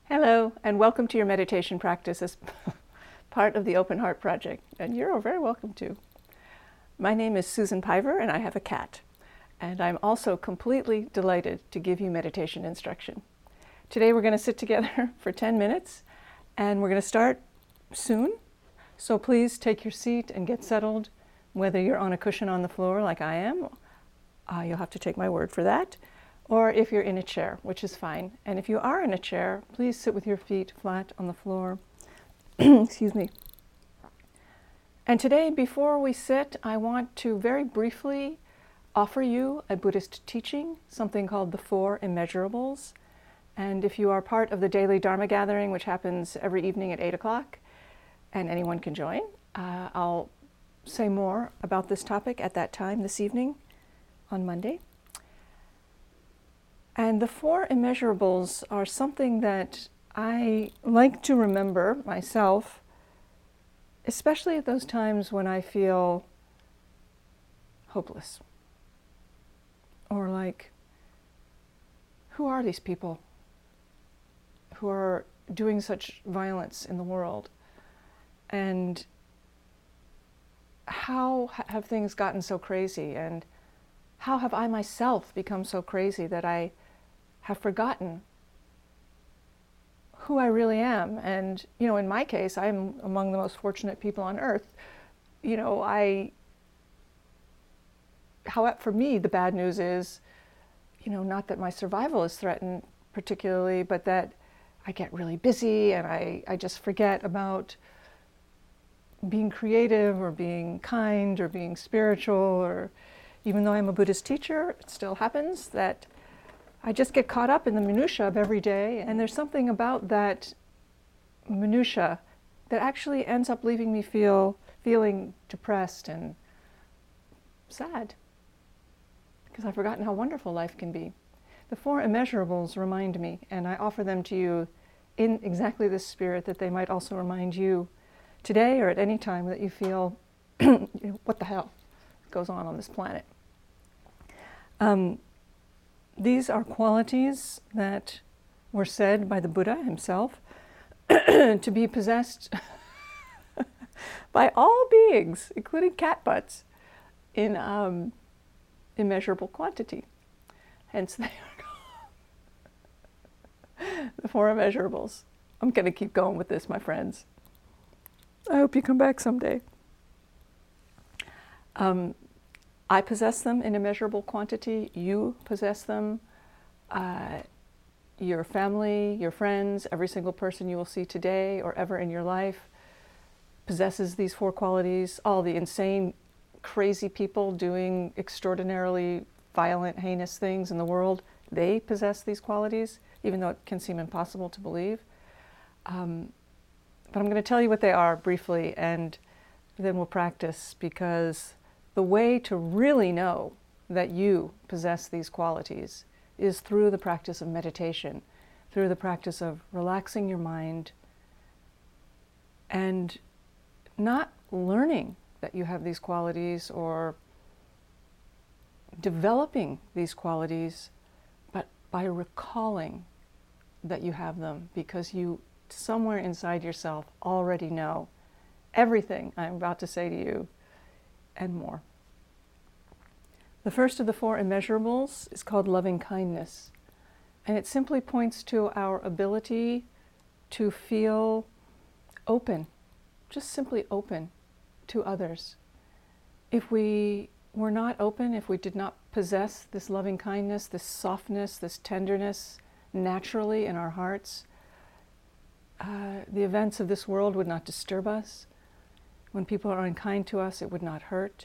Hello, and welcome to your meditation practice as part of the Open Heart Project. And you're very welcome to. My name is Susan Piver, and I have a cat. And I'm also completely delighted to give you meditation instruction. Today we're going to sit together for 10 minutes, and we're going to start soon. So please take your seat and get settled, whether you're on a cushion on the floor like I am. You'll have to take my word for that. Or if you're in a chair, which is fine. And if you are in a chair, please sit with your feet flat on the floor. Excuse me. And today, before we sit, I want to very briefly offer you a Buddhist teaching, something called the Four Immeasurables. And if you are part of the daily Dharma gathering, which happens every evening at 8 o'clock, and anyone can join, I'll say more about this topic at that time this evening on Monday. And the Four Immeasurables are something that I like to remember myself, especially at those times when I feel hopeless. Or like, who are these people who are doing such violence in the world? And how have things gotten so crazy? And how have I myself become so crazy that I have forgotten who I really am? And, in my case, I'm among the most fortunate people on earth. For me, the bad news is, not that my survival is threatened particularly, but that I get really busy and I just forget about being creative or being kind or being spiritual, or even though I'm a Buddhist teacher, it still happens that I just get caught up in the minutia of every day, and there's something about that minutia that actually ends up leaving me feeling depressed and sad, because I've forgotten how wonderful life can be. The Four Immeasurables remind me, and I offer them to you in exactly this spirit, that they might also remind you today or at any time that you feel, what the hell goes on this planet. These are qualities that were said by the Buddha himself to be possessed by all beings, including cat butts, in immeasurable quantity. Hence they are called the Four Immeasurables. I'm going to keep going with this, my friends. I hope you come back someday. I possess them in immeasurable quantity. You possess them. Your family, your friends, every single person you will see today or ever in your life possesses these four qualities. All the insane, crazy people doing extraordinarily violent, heinous things in the world, they possess these qualities, even though it can seem impossible to believe. But I'm going to tell you what they are briefly, and then we'll practice, because the way to really know that you possess these qualities is through the practice of meditation, through the practice of relaxing your mind and not learning that you have these qualities or developing these qualities, but by recalling that you have them, because you somewhere inside yourself already know everything I'm about to say to you and more. The first of the four immeasurables is called loving kindness, and it simply points to our ability to feel open, just simply open to others. If we were not open, if we did not possess this loving kindness, this softness, this tenderness naturally in our hearts, the events of this world would not disturb us. When people are unkind to us, it would not hurt.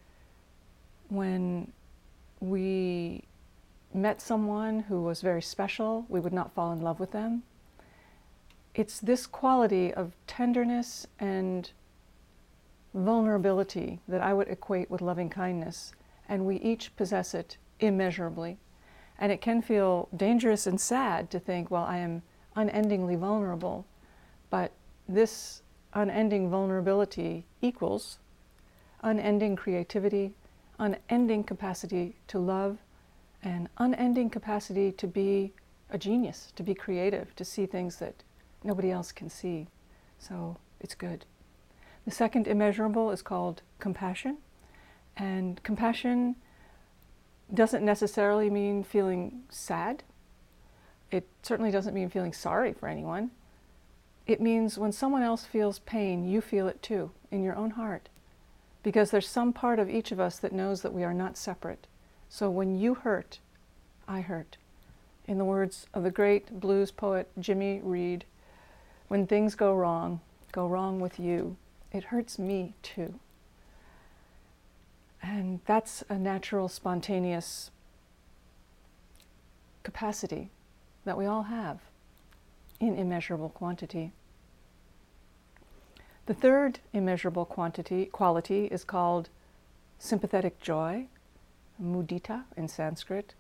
When we met someone who was very special, we would not fall in love with them. It's this quality of tenderness and vulnerability that I would equate with loving kindness, and we each possess it immeasurably. And it can feel dangerous and sad to think, well, I am unendingly vulnerable, but this unending vulnerability equals unending creativity, unending capacity to love, and unending capacity to be a genius, to be creative, to see things that nobody else can see. So it's good. The second immeasurable is called compassion. And compassion doesn't necessarily mean feeling sad. It certainly doesn't mean feeling sorry for anyone. It means when someone else feels pain, you feel it too, in your own heart. Because there's some part of each of us that knows that we are not separate. So when you hurt, I hurt. In the words of the great blues poet Jimmy Reed, when things go wrong with you, it hurts me too. And that's a natural, spontaneous capacity that we all have in immeasurable quantity. The third immeasurable quality is called sympathetic joy, mudita in Sanskrit.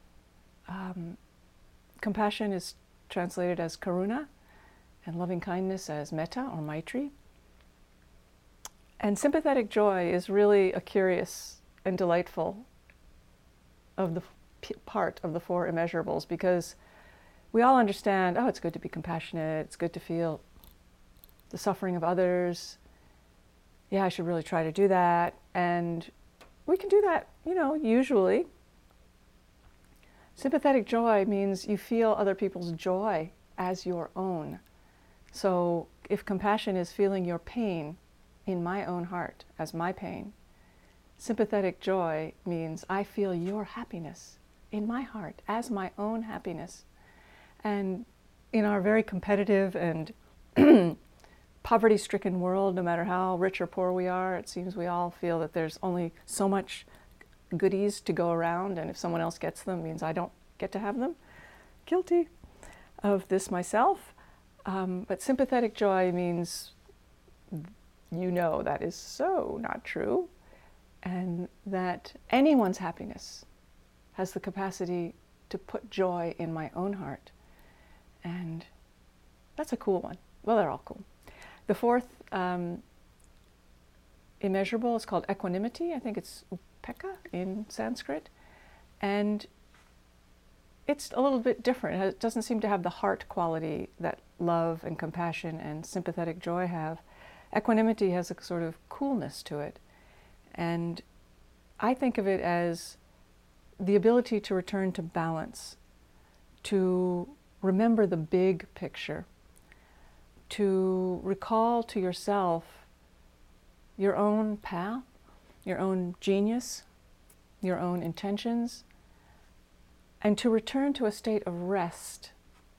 Compassion is translated as karuna, and loving kindness as metta or maitri. And sympathetic joy is really a curious and delightful of the part of the four immeasurables, because we all understand, oh, it's good to be compassionate, it's good to feel the suffering of others. Yeah, I should really try to do that. And we can do that, usually. Sympathetic joy means you feel other people's joy as your own. So if compassion is feeling your pain in my own heart as my pain, sympathetic joy means I feel your happiness in my heart as my own happiness. And in our very competitive and poverty-stricken world, no matter how rich or poor we are, it seems we all feel that there's only so much goodies to go around, and if someone else gets them, it means I don't get to have them. Guilty of this myself. But sympathetic joy means that is so not true, and that anyone's happiness has the capacity to put joy in my own heart. And that's a cool one. Well, they're all cool. The fourth immeasurable is called equanimity. I think it's upekkha in Sanskrit. And it's a little bit different. It doesn't seem to have the heart quality that love and compassion and sympathetic joy have. Equanimity has a sort of coolness to it. And I think of it as the ability to return to balance, to remember the big picture, to recall to yourself your own path, your own genius, your own intentions, and to return to a state of rest.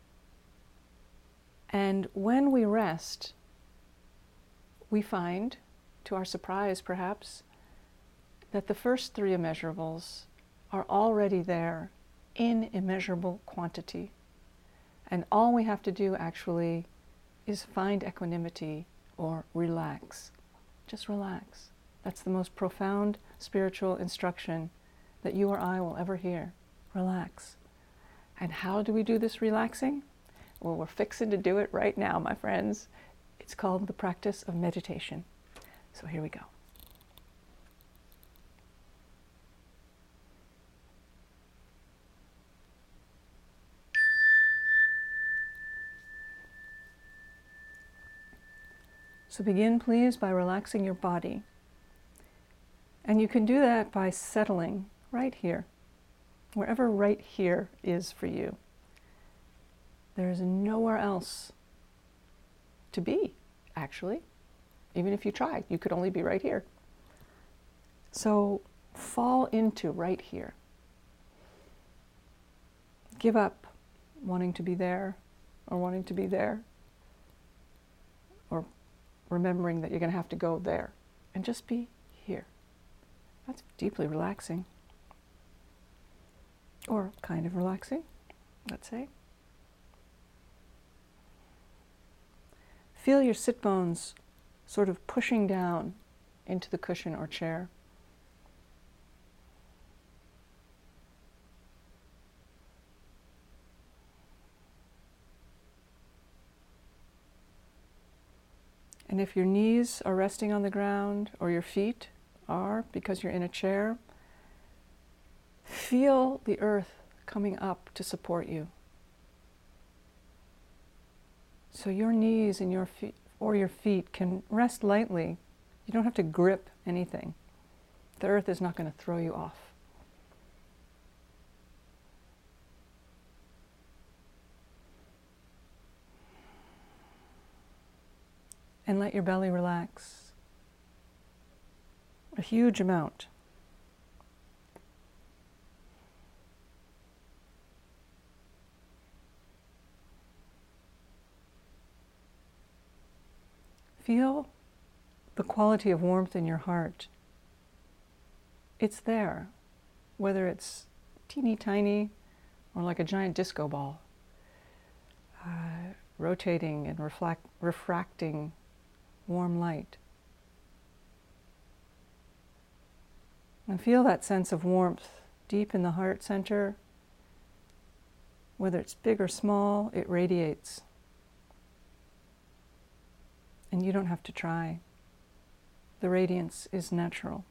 And when we rest, we find, to our surprise perhaps, that the first three immeasurables are already there in immeasurable quantity. And all we have to do actually is find equanimity or relax. Just relax. That's the most profound spiritual instruction that you or I will ever hear. Relax. And how do we do this relaxing? Well, we're fixing to do it right now, my friends. It's called the practice of meditation. So here we go. So begin, please, by relaxing your body. And you can do that by settling right here, wherever right here is for you. There is nowhere else to be, actually. Even if you tried, you could only be right here. So fall into right here. Give up wanting to be there or wanting to be there, or remembering that you're going to have to go there, and just be here. That's deeply relaxing. Or kind of relaxing, let's say. Feel your sit bones sort of pushing down into the cushion or chair. And if your knees are resting on the ground, or your feet are because you're in a chair, feel the earth coming up to support you. So your knees and your feet or your feet can rest lightly. You don't have to grip anything. The earth is not going to throw you off. And let your belly relax a huge amount. Feel the quality of warmth in your heart. It's there, whether it's teeny tiny or like a giant disco ball, rotating and refracting warm light. And feel that sense of warmth deep in the heart center. Whether it's big or small, it radiates. And you don't have to try. The radiance is natural.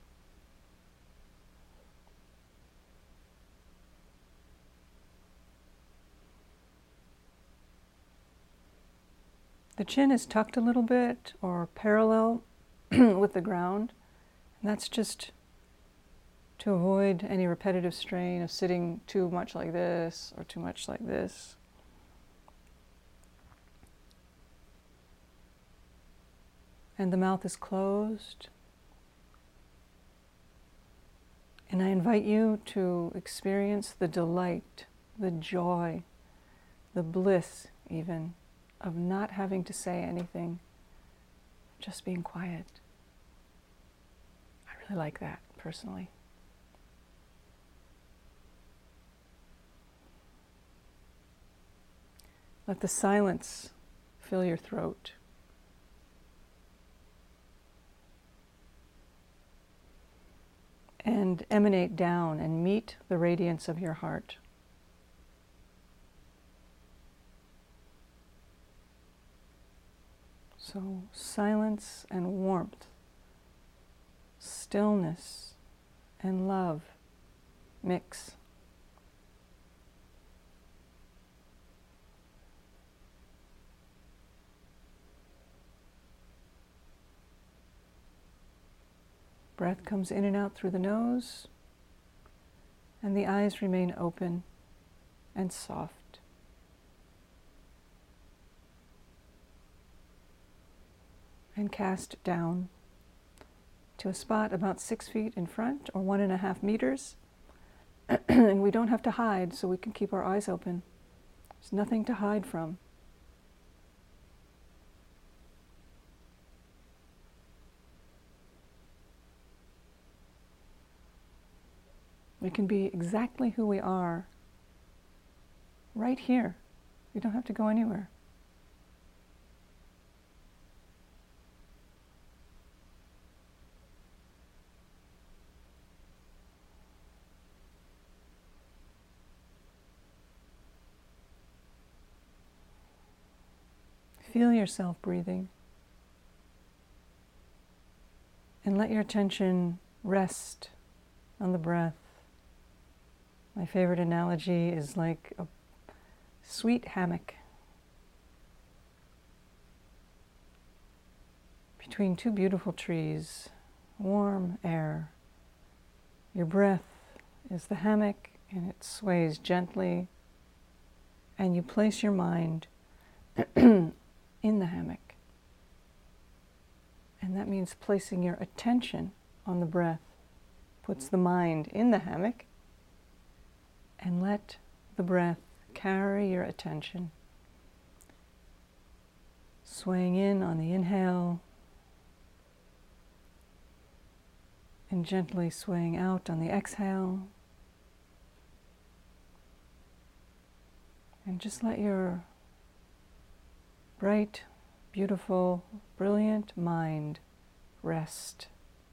The chin is tucked a little bit or parallel with the ground. And that's just to avoid any repetitive strain of sitting too much like this or too much like this. And the mouth is closed. And I invite you to experience the delight, the joy, the bliss even of not having to say anything, just being quiet. I really like that personally. Let the silence fill your throat. And emanate down and meet the radiance of your heart. So silence and warmth, stillness and love mix. Breath comes in and out through the nose, and the eyes remain open and soft. And cast down to a spot about 6 feet in front or 1.5 meters. And we don't have to hide, so we can keep our eyes open. There's nothing to hide from. We can be exactly who we are right here. We don't have to go anywhere. Feel yourself breathing. And let your attention rest on the breath. My favorite analogy is like a sweet hammock between two beautiful trees, warm air. Your breath is the hammock and it sways gently, and you place your mind in the hammock. And that means placing your attention on the breath, puts the mind in the hammock, and let the breath carry your attention. Swaying in on the inhale, and gently swaying out on the exhale. And just let your bright, beautiful, brilliant mind rest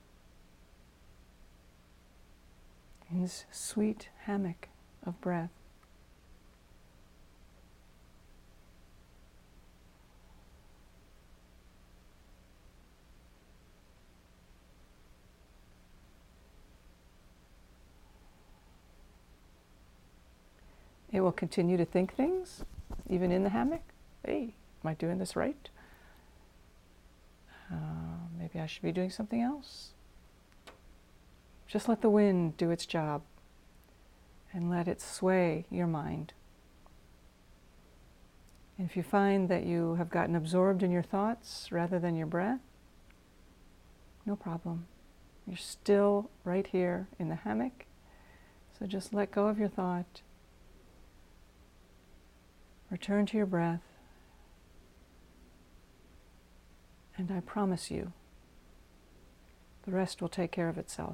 in this sweet hammock of breath. It will continue to think things, even in the hammock. Hey. Am I doing this right? Maybe I should be doing something else. Just let the wind do its job and let it sway your mind. And if you find that you have gotten absorbed in your thoughts rather than your breath, no problem. You're still right here in the hammock. So just let go of your thought. Return to your breath. And I promise you, the rest will take care of itself.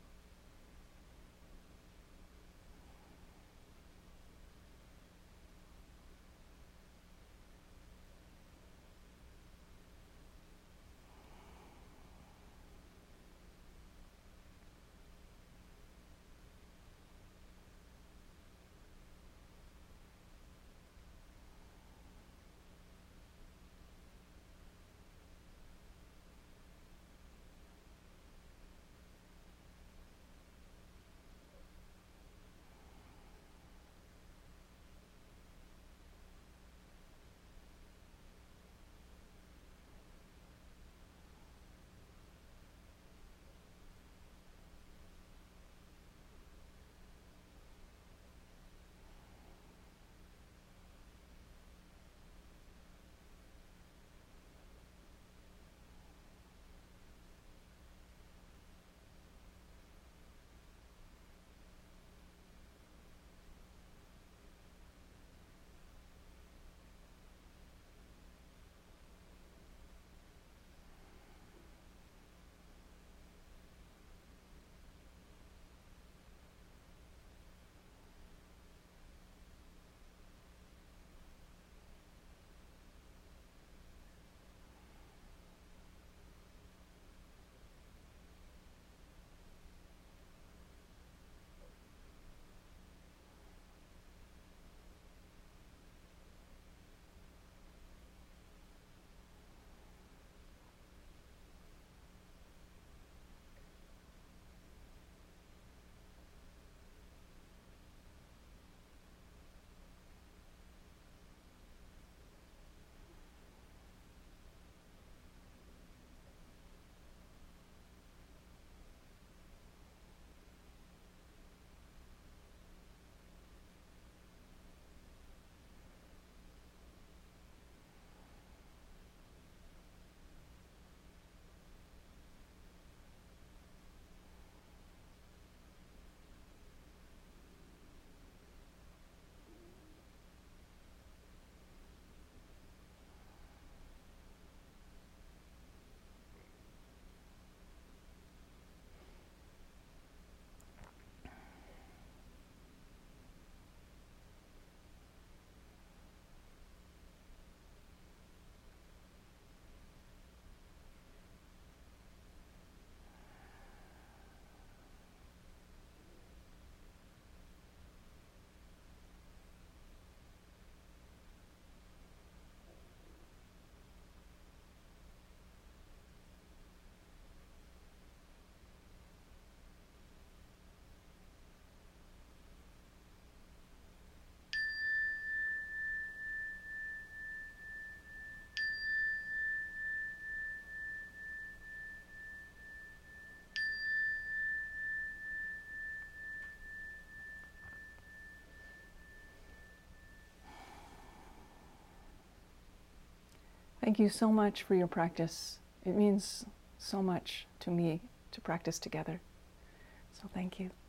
Thank you so much for your practice. It means so much to me to practice together. So thank you.